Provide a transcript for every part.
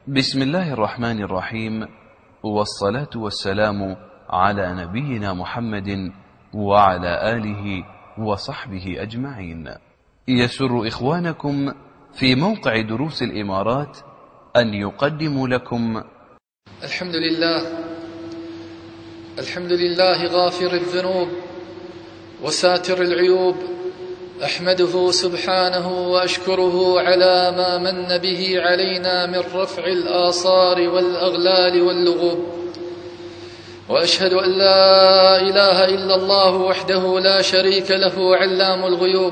بسم الله الرحمن الرحيم، والصلاة والسلام على نبينا محمد وعلى آله وصحبه أجمعين. يسر إخوانكم في موقع دروس الإمارات أن يقدموا لكم الحمد لله غافر الذنوب وساتر العيوب، أحمده سبحانه وأشكره على ما من به علينا من رفع الآصار والأغلال واللغوب، وأشهد أن لا إله إلا الله وحده لا شريك له علام الغيوب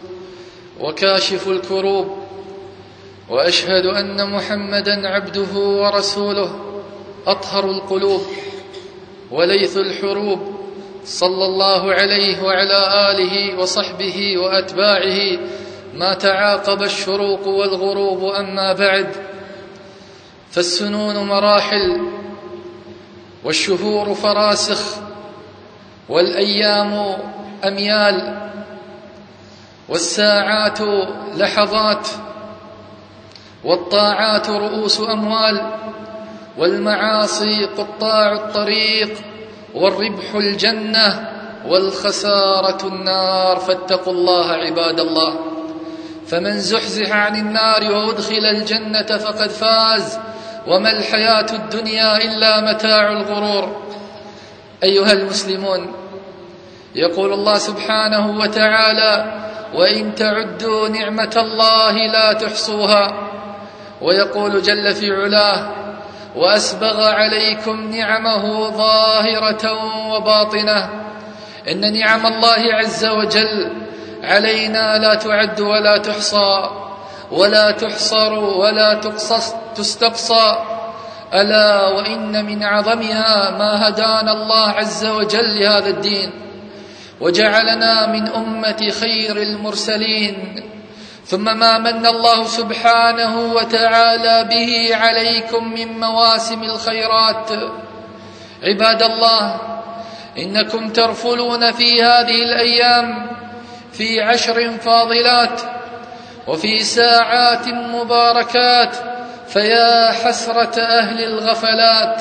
وكاشف الكروب، وأشهد أن محمدا عبده ورسوله أطهر القلوب وليث الحروب، صلى الله عليه وعلى آله وصحبه وأتباعه ما تعاقب الشروق والغروب. أما بعد، فالسنون مراحل والشهور فراسخ والأيام أميال والساعات لحظات والطاعات رؤوس أموال والمعاصي قطاع الطريق والربح الجنة والخسارة النار. فاتقوا الله عباد الله، فمن زحزح عن النار وأدخل الجنة فقد فاز، وما الحياة الدنيا إلا متاع الغرور. أيها المسلمون، يقول الله سبحانه وتعالى: وإن تعدوا نعمة الله لا تحصوها. ويقول جل في علاه: وأسبغ عليكم نعمه ظاهرة وباطنة. إن نعم الله عز وجل علينا لا تعد ولا تحصى ولا تحصر ولا تستقصى، ألا وإن من عظمها ما هدانا الله عز وجل لهذا الدين وجعلنا من أمة خير المرسلين، ثم ما من الله سبحانه وتعالى به عليكم من مواسم الخيرات. عباد الله، إنكم ترفلون في هذه الأيام في 10 فاضلات وفي ساعات مباركات، فيا حسرة أهل الغفلات.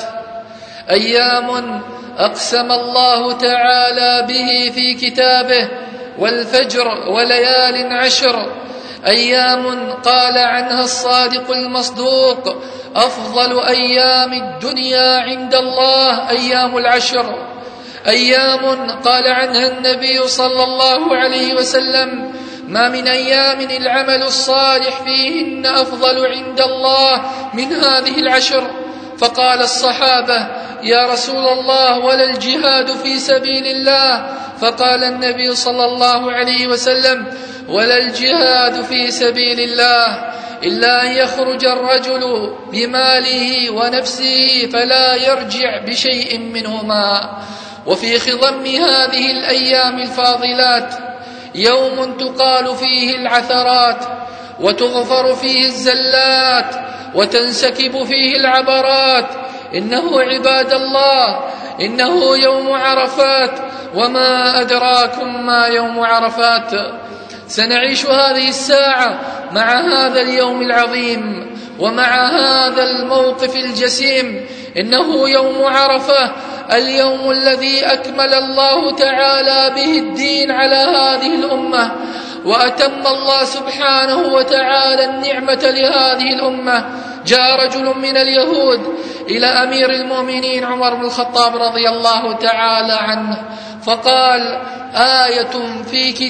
أيام أقسم الله تعالى به في كتابه: والفجر وليال 10. أيام قال عنها الصادق المصدوق: أفضل أيام الدنيا عند الله أيام 10. أيام قال عنها النبي صلى الله عليه وسلم: ما من أيام العمل الصالح فيهن أفضل عند الله من هذه 10. فقال الصحابة: يا رسول الله، ولا الجهاد في سبيل الله؟ فقال النبي صلى الله عليه وسلم: ولا الجهاد في سبيل الله إلا أن يخرج الرجل بماله ونفسه فلا يرجع بشيء منهما. وفي خضم هذه الأيام الفاضلات يوم تقال فيه العثرات وتغفر فيه الزلات وتنسكب فيه العبرات. إنه عباد الله، إنه يوم عرفات. وما أدراكم ما يوم عرفات. سنعيش هذه الساعة مع هذا اليوم العظيم ومع هذا الموقف الجسيم. إنه يوم عرفة، اليوم الذي أكمل الله تعالى به الدين على هذه الأمة، وأتم الله سبحانه وتعالى النعمة لهذه الأمة. جاء رجل من اليهود إلى أمير المؤمنين عمر بن الخطاب رضي الله تعالى عنه فقال: آية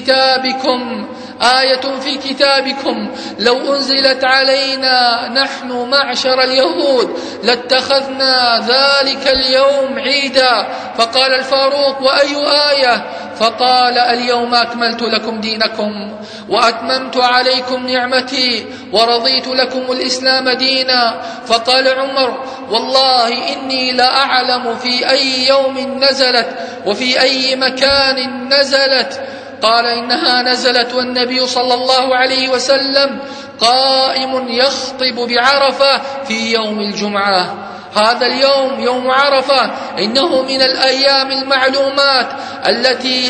في كتابكم لو أنزلت علينا نحن معشر اليهود لاتخذنا ذلك اليوم عيدا. فقال الفاروق: وأي آية؟ فقال: اليوم أكملت لكم دينكم وأتممت عليكم نعمتي ورضيت لكم الإسلام دينا. فقال عمر: والله إني لأعلم في أي يوم نزلت وفي أي مكان نزلت. قال: إنها نزلت والنبي صلى الله عليه وسلم قائم يخطب بعرفة في يوم الجمعة. هذا اليوم يوم عرفة إنه من الأيام المعلومات التي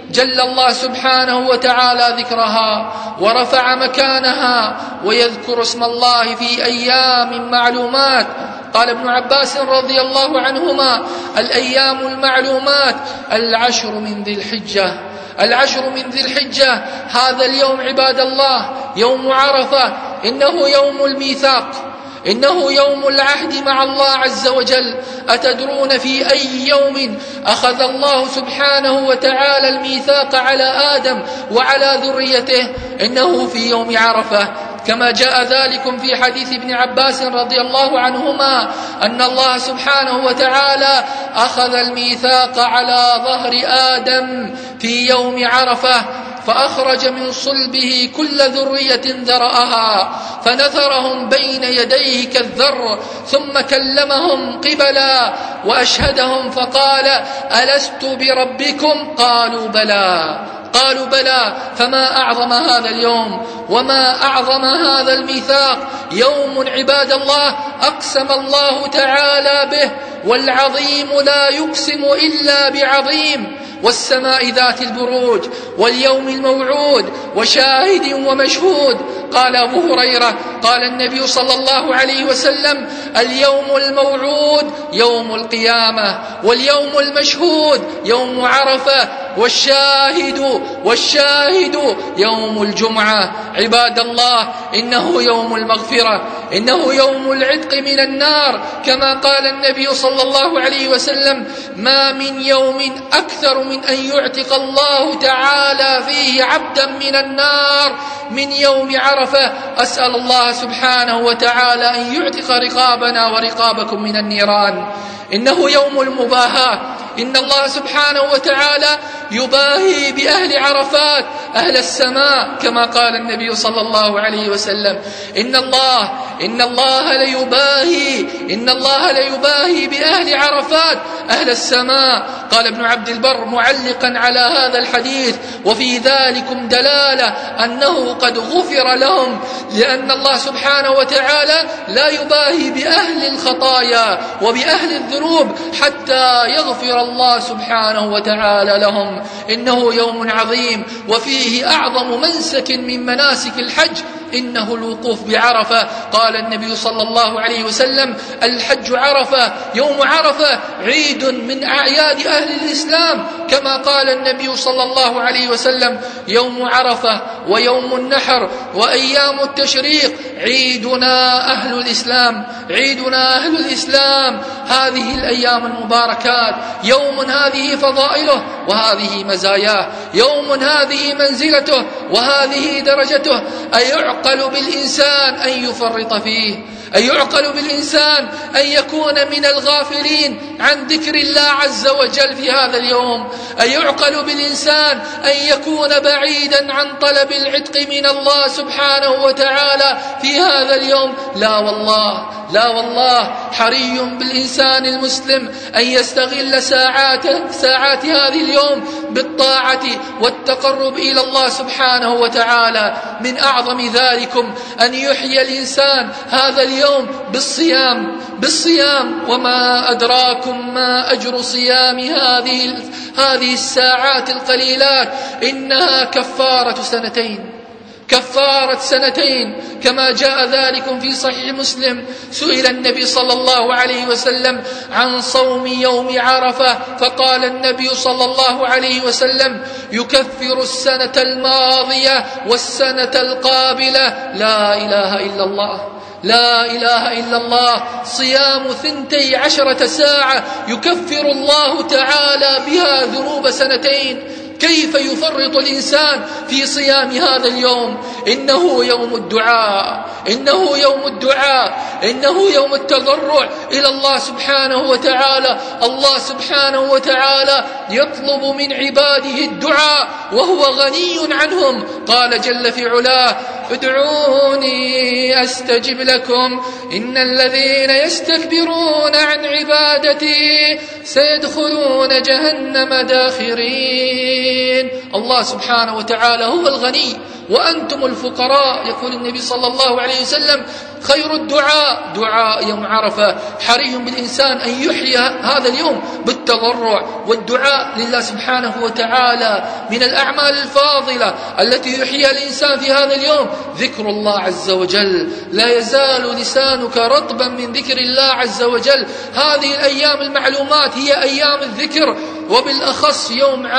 جل الله سبحانه وتعالى ذكرها ورفع مكانها، ويذكر اسم الله في أيام معلومات. قال ابن عباس رضي الله عنهما: الأيام المعلومات 10 من ذي الحجة. 10 من ذي الحجة، هذا اليوم عباد الله يوم عرفة، إنه يوم الميثاق، إنه يوم العهد مع الله عز وجل. أتدرون في أي يوم أخذ الله سبحانه وتعالى الميثاق على آدم وعلى ذريته؟ إنه في يوم عرفة، كما جاء ذلك في حديث ابن عباس رضي الله عنهما أن الله سبحانه وتعالى أخذ الميثاق على ظهر آدم في يوم عرفة، فأخرج من صلبه كل ذرية ذرأها فنثرهم بين يديه كالذر، ثم كلمهم قبلا وأشهدهم فقال: ألست بربكم؟ قالوا بلى. قالوا بلى. فما أعظم هذا اليوم وما أعظم هذا الميثاق، يوم عباد الله أقسم الله تعالى به، والعظيم لا يقسم إلا بعظيم، والسماء ذات البروج، واليوم الموعود، وشاهد ومشهود. قال أبو هريرة قال النبي صلى الله عليه وسلم: اليوم الموعود يوم القيامة، واليوم المشهود يوم عرفة، والشاهد يوم الجمعة. عباد الله، إنه يوم المغفرة، إنه يوم العتق من النار، كما قال النبي صلى الله عليه وسلم: ما من يوم أكثر من أن يعتق الله تعالى فيه عبدا من النار من يوم عرفة. أسأل الله سبحانه وتعالى أن يعتق رقابنا ورقابكم من النيران. إنه يوم المباهاة، إن الله سبحانه وتعالى يباهي بأهل عرفات أهل السماء، كما قال النبي صلى الله عليه وسلم: إن الله ليباهي بأهل عرفات أهل السماء. قال ابن عبد البر معلقا على هذا الحديث: وفي ذلكم دلالة أنه قد غفر لهم، لأن الله سبحانه وتعالى لا يباهي بأهل الخطايا وبأهل الذنوب حتى يغفر الله سبحانه وتعالى لهم. إنه يوم عظيم، وفيه أعظم منسك من مناسك الحج، إنه الوقوف بعرفة. قال النبي صلى الله عليه وسلم: الحج عرفة، يوم عرفة عيد من أعياد أهل الإسلام، كما قال النبي صلى الله عليه وسلم: يوم عرفة ويوم النحر وأيام التشريق عيدنا أهل الإسلام، عيدنا أهل الإسلام. هذه الأيام المباركات يوم هذه فضائله وهذه مزاياه، يوم هذه منزلته وهذه درجته. أيعقل بالإنسان أن يفرط فيه؟ أيعقل بالإنسان أن يكون من الغافلين عن ذكر الله عز وجل في هذا اليوم؟ أيعقل بالإنسان أن يكون بعيدا عن طلب العتق من الله سبحانه وتعالى في هذا اليوم؟ لا والله، لا والله. حري بالإنسان المسلم أن يستغل ساعات هذه اليوم بالطاعة والتقرب إلى الله سبحانه وتعالى. من أعظم ذلكم أن يحيي الإنسان هذا اليوم بالصيام. وما أدراكم ما أجر صيام هذه الساعات القليلات؟ إنها كفارة سنتين، كما جاء ذلك في صحيح مسلم. سئل النبي صلى الله عليه وسلم عن صوم يوم عرفة، فقال النبي صلى الله عليه وسلم: يكفر السنة الماضية والسنة القابلة. لا إله إلا الله، لا إله إلا الله. صيام 12 ساعة يكفر الله تعالى بها ذنوب سنتين. كيف يفرط الإنسان في صيام هذا اليوم؟ إنه يوم الدعاء، إنه يوم التضرع إلى الله سبحانه وتعالى. الله سبحانه وتعالى يطلب من عباده الدعاء وهو غني عنهم. قال جل في علاه: ادعوني أستجب لكم إن الذين يستكبرون عن عبادتي سيدخلون جهنم داخرين. الله سبحانه وتعالى هو الغني وأنتم الفقراء. يقول النبي صلى الله عليه وسلم: خير الدعاء دعاء يوم عرفة. حري بالإنسان أن يحيي هذا اليوم بالتضرع والدعاء لله سبحانه وتعالى. من الأعمال الفاضلة التي يحييها الإنسان في هذا اليوم ذكر الله عز وجل. لا يزال لسانك رطبا من ذكر الله عز وجل. هذه الأيام المعلومات هي أيام الذكر، وبالأخص يوم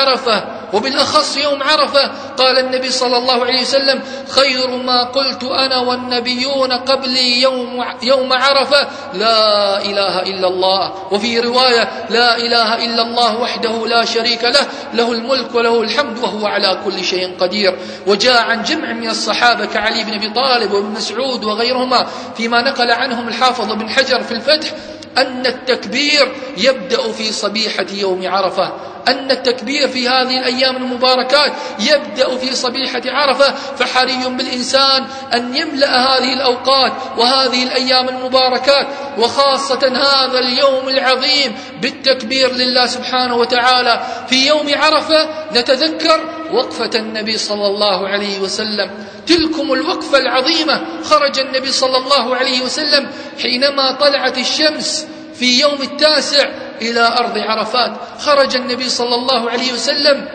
عرفة. قال النبي صلى الله عليه وسلم: خير ما قلت أنا والنبيون قبلي يوم عرفة لا إله إلا الله. وفي رواية: لا إله إلا الله وحده لا شريك له، له الملك وله الحمد وهو على كل شيء قدير. وجاء عن جمع من الصحابة كعلي بن أبي طالب وابن مسعود وغيرهما فيما نقل عنهم الحافظ بن حجر في الفتح أن التكبير يبدأ في صبيحة يوم عرفة، أن التكبير في هذه الأيام المباركات يبدأ في صبيحة عرفة. فحري بالإنسان أن يملأ هذه الأوقات وهذه الأيام المباركات، وخاصة هذا اليوم العظيم، بالتكبير لله سبحانه وتعالى. في يوم عرفة نتذكر وقفة النبي صلى الله عليه وسلم، تلكم الوقفة العظيمة. خرج النبي صلى الله عليه وسلم حينما طلعت الشمس في يوم 9 إلى أرض عرفات. خرج النبي صلى الله عليه وسلم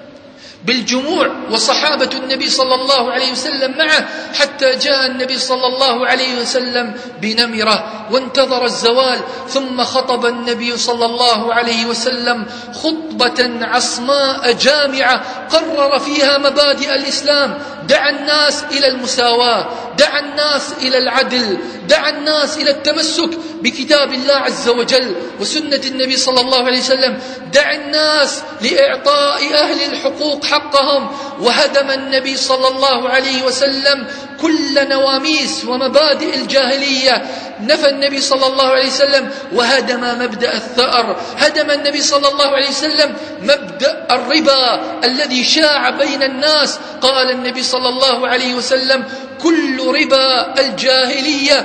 بالجموع وصحابة النبي صلى الله عليه وسلم معه، حتى جاء النبي صلى الله عليه وسلم بنمرة وانتظر الزوال. ثم خطب النبي صلى الله عليه وسلم خطبة عصماء جامعة قرر فيها مبادئ الإسلام. دعا الناس إلى المساواة، دعا الناس إلى العدل، دعا الناس إلى التمسك بكتاب الله عز وجل وسنة النبي صلى الله عليه وسلم، دعا الناس لإعطاء أهل الحقوق حقهم. وهدم النبي صلى الله عليه وسلم كل نواميس ومبادئ الجاهلية. نفى النبي صلى الله عليه وسلم وهدم مبدأ الثأر. هدم النبي صلى الله عليه وسلم مبدأ الربا الذي شاع بين الناس. قال النبي صلى الله عليه وسلم: كل ربا الجاهلية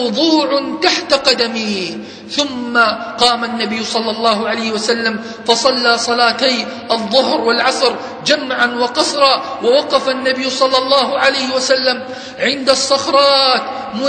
موضوع تحت قدمي. ثم قام النبي صلى الله عليه وسلم فصلى صلاتي الظهر والعصر جمعا وقصرا. ووقف النبي صلى الله عليه وسلم عند الصخرات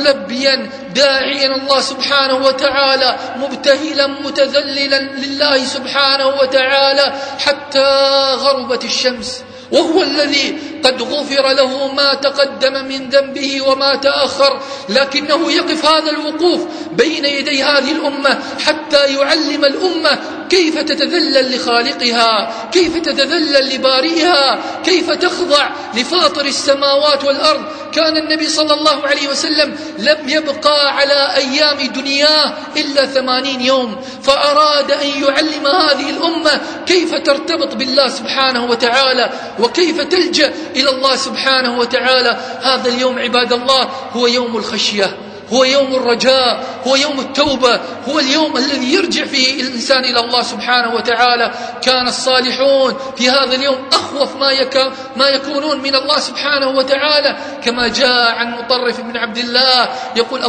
ملبيا داعيا الله سبحانه وتعالى، مبتهلا متذللا لله سبحانه وتعالى حتى غربت الشمس. وهو الذي قد غفر له ما تقدم من ذنبه وما تأخر، لكنه يقف هذا الوقوف بين يدي هذه الأمة حتى يعلم الأمة كيف تتذلل لخالقها، كيف تتذلل لبارئها، كيف تخضع لفاطر السماوات والأرض. كان النبي صلى الله عليه وسلم لم يبقى على أيام دنياه إلا 80 يوم، فأراد أن يعلم هذه الأمة كيف ترتبط بالله سبحانه وتعالى وكيف تلجأ إلى الله سبحانه وتعالى. هذا اليوم عباد الله هو يوم الخشية، هو يوم الرجاء، هو يوم التوبة، هو اليوم الذي يرجع فيه الإنسان إلى الله سبحانه وتعالى. كان الصالحون في هذا اليوم أخوف ما يكونون من الله سبحانه وتعالى، كما جاء عن مطرف بن عبد الله يقول: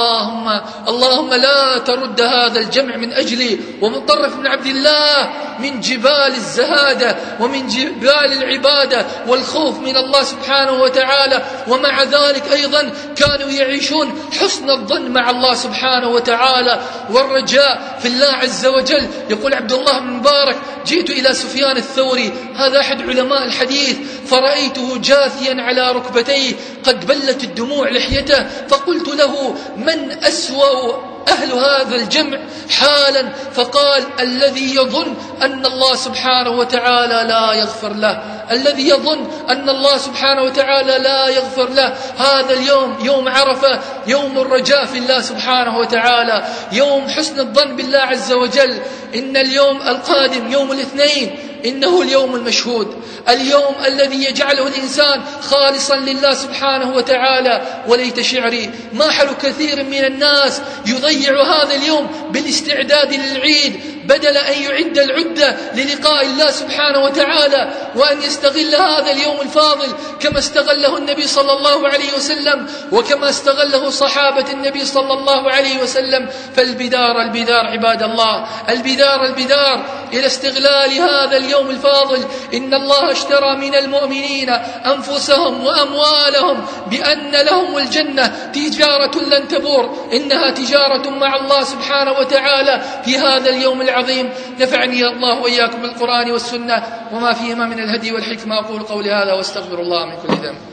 اللهم لا ترد هذا الجمع من أجلي. ومطرف بن عبد الله من جبال الزهادة ومن جبال العبادة والخوف من الله سبحانه وتعالى، ومع ذلك أيضا كانوا يعيشون حسن الظن مع الله سبحانه وتعالى والرجاء في الله عز وجل. يقول عبد الله بن مبارك: جئت إلى سفيان الثوري، هذا أحد علماء الحديث، فرأيته جاثيا على ركبتيه قد بلت الدموع لحيته، فقلت له: من أسوأ أهل هذا الجمع حالا؟ فقال: الذي يظن أن الله سبحانه وتعالى لا يغفر له، الذي يظن أن الله سبحانه وتعالى لا يغفر له. هذا اليوم يوم عرفة، يوم الرجاء في الله سبحانه وتعالى، يوم حسن الظن بالله عز وجل. إن اليوم القادم يوم الاثنين إنه اليوم المشهود، اليوم الذي يجعله الإنسان خالصا لله سبحانه وتعالى. وليت شعري ما حل كثير من الناس يضيع هذا اليوم بالاستعداد للعيد، بدل أن يعد العدة للقاء الله سبحانه وتعالى، وأن يستغل هذا اليوم الفاضل كما استغله النبي صلى الله عليه وسلم وكما استغله صحابة النبي صلى الله عليه وسلم. فالبدار البدار عباد الله، البدار إلى استغلال هذا اليوم الفاضل. إن الله اشترى من المؤمنين أنفسهم وأموالهم بأن لهم الجنة تجارة لن تبور، إنها تجارة مع الله سبحانه وتعالى في هذا اليوم العظيم. نفعني الله وإياكم بالقرآن والسنة وما فيهما من الهدي والحكمة. أقول قولي هذا واستغفر الله من كل ذنب.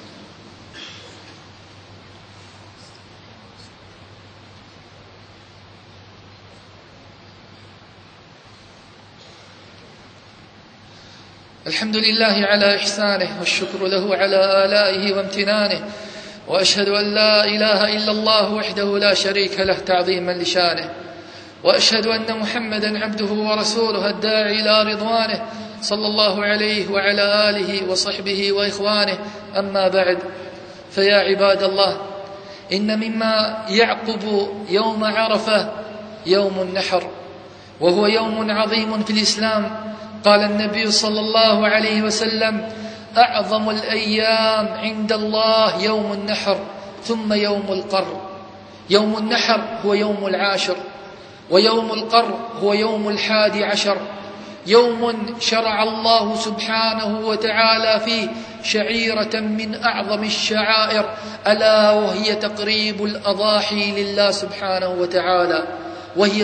الحمد لله على إحسانه، والشكر له على آلائه وامتنانه، وأشهد أن لا إله إلا الله وحده لا شريك له تعظيما لشانه، وأشهد أن محمدا عبده ورسوله الداعي إلى رضوانه صلى الله عليه وعلى آله وصحبه وإخوانه. أما بعد، فيا عباد الله، إن مما يعقب يوم عرفة يوم النحر، وهو يوم عظيم في الإسلام. قال النبي صلى الله عليه وسلم: أعظم الأيام عند الله يوم النحر ثم يوم القر. يوم النحر هو يوم العاشر، ويوم القر هو يوم 11، يوم شرع الله سبحانه وتعالى فيه شعيرة من أعظم الشعائر، ألا وهي تقريب الأضاحي لله سبحانه وتعالى، وهي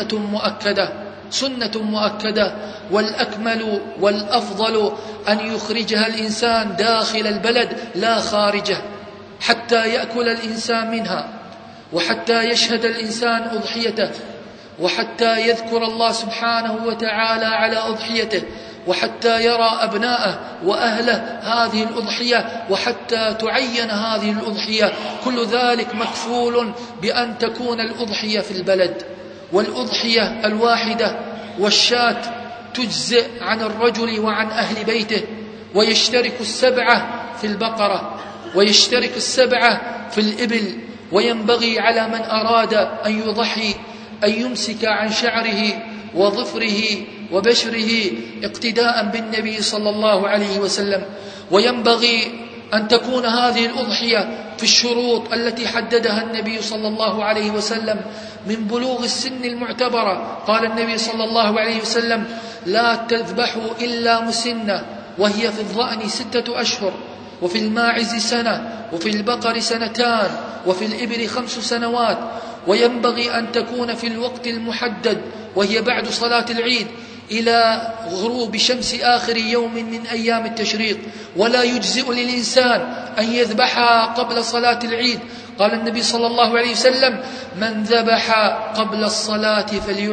سنة مؤكدة، والأكمل والأفضل أن يخرجها الإنسان داخل البلد لا خارجه، حتى يأكل الإنسان منها، وحتى يشهد الإنسان أضحيته، وحتى يذكر الله سبحانه وتعالى على أضحيته، وحتى يرى أبناءه وأهله هذه الأضحية، وحتى تعين هذه الأضحية. كل ذلك مكفول بأن تكون الأضحية في البلد. والأضحية الواحدة والشاة تجزئ عن الرجل وعن أهل بيته، ويشترك 7 في البقرة، ويشترك 7 في الإبل. وينبغي على من أراد أن يضحي أن يمسك عن شعره وظفره وبشره اقتداء بالنبي صلى الله عليه وسلم. وينبغي أن تكون هذه الأضحية في الشروط التي حددها النبي صلى الله عليه وسلم من بلوغ السن المعتبرة. قال النبي صلى الله عليه وسلم: لا تذبحوا إلا مسنة، وهي في الظأن 6 أشهر، وفي الماعز 1 سنة، وفي البقر 2 سنين، وفي الإبل 5 سنوات. وينبغي أن تكون في الوقت المحدد، وهي بعد صلاة العيد إلى غروب شمس آخر يوم من أيام التشريق. ولا يجزئ للإنسان أن يذبحها قبل صلاة العيد. قال النبي صلى الله عليه وسلم: من ذبح قبل الصلاة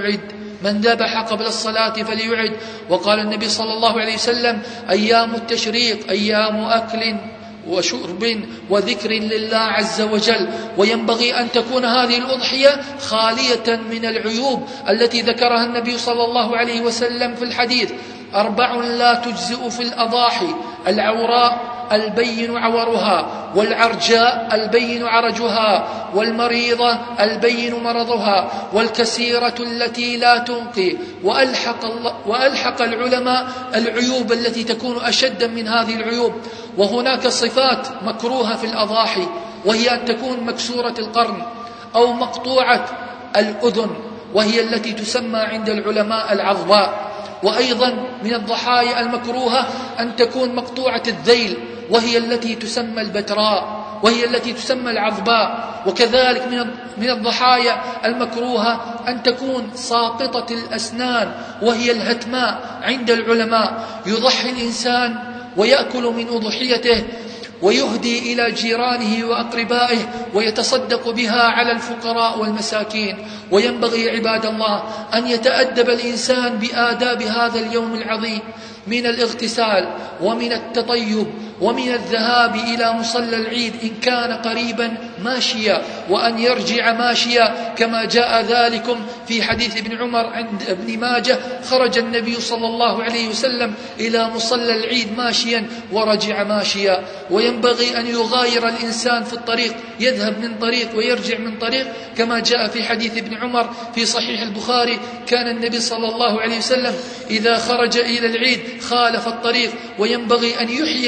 فليعد. وقال النبي صلى الله عليه وسلم: أيام التشريق أيام أكل وشرب وذكر لله عز وجل. وينبغي أن تكون هذه الأضحية خالية من العيوب التي ذكرها النبي صلى الله عليه وسلم في الحديث: 4 لا تجزئ في الأضاحي: العوراء البين عورها، والعرجاء البين عرجها، والمريضة البين مرضها، والكسيرة التي لا تنقي. وألحق العلماء العيوب التي تكون أشد من هذه العيوب. وهناك صفات مكروهة في الأضاحي، وهي أن تكون مكسورة القرن أو مقطوعة الأذن، وهي التي تسمى عند العلماء العظباء. وأيضا من الضحايا المكروهة أن تكون مقطوعة الذيل، وهي التي تسمى البتراء، وهي التي تسمى العظباء. وكذلك من الضحايا المكروهة أن تكون ساقطة الأسنان، وهي الهتماء عند العلماء. يضحي الإنسان ويأكل من أضحيته ويهدي إلى جيرانه وأقربائه ويتصدق بها على الفقراء والمساكين. وينبغي عباد الله أن يتأدب الإنسان بآداب هذا اليوم العظيم، من الاغتسال ومن التطيب ومن الذهاب إلى مصلى العيد إن كان قريبا ماشيا، وأن يرجع ماشيا كما جاء ذلكم في حديث ابن عمر عند ابن ماجه: خرج النبي صلى الله عليه وسلم إلى مصلى العيد ماشيا ورجع ماشيا. وينبغي أن يغاير الإنسان في الطريق، يذهب من طريق ويرجع من طريق، كما جاء في حديث ابن عمر في صحيح البخاري: كان النبي صلى الله عليه وسلم إذا خرج إلى العيد خالف الطريق. وينبغي أن يحيي الإنسان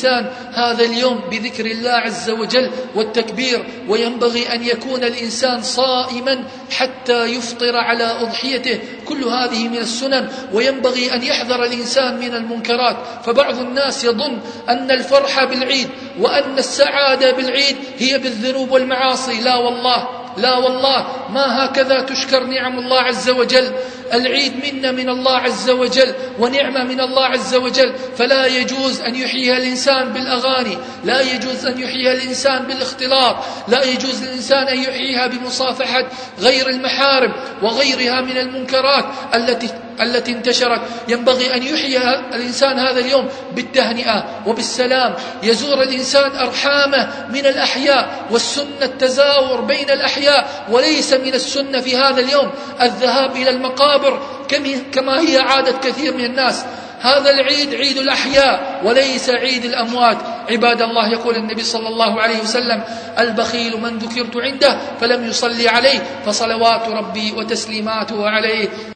الإنسان هذا اليوم بذكر الله عز وجل والتكبير، وينبغي أن يكون الإنسان صائما حتى يفطر على أضحيته. كل هذه من السنن، وينبغي أن يحذر الإنسان من المنكرات. فبعض الناس يظن أن الفرحة بالعيد وأن السعادة بالعيد هي بالذنوب والمعاصي. لا والله، لا والله، ما هكذا تشكر نعم الله عز وجل. العيد منا من الله عز وجل ونعمة من الله عز وجل، فلا يجوز أن يحييها الإنسان بالأغاني، لا يجوز أن يحييها الإنسان بالاختلاط، لا يجوز للإنسان أن يحييها بمصافحة غير المحارم وغيرها من المنكرات التي انتشرت. ينبغي أن يحيي الإنسان هذا اليوم بالتهنئة وبالسلام، يزور الإنسان أرحامه من الأحياء، والسنة التزاور بين الأحياء، وليس من السنة في هذا اليوم الذهاب إلى المقابر كما هي عادة كثير من الناس. هذا العيد عيد الأحياء وليس عيد الأموات. عباد الله، يقول النبي صلى الله عليه وسلم: البخيل من ذكرت عنده فلم يصلي عليه فصلوات ربي وتسليماته عليه.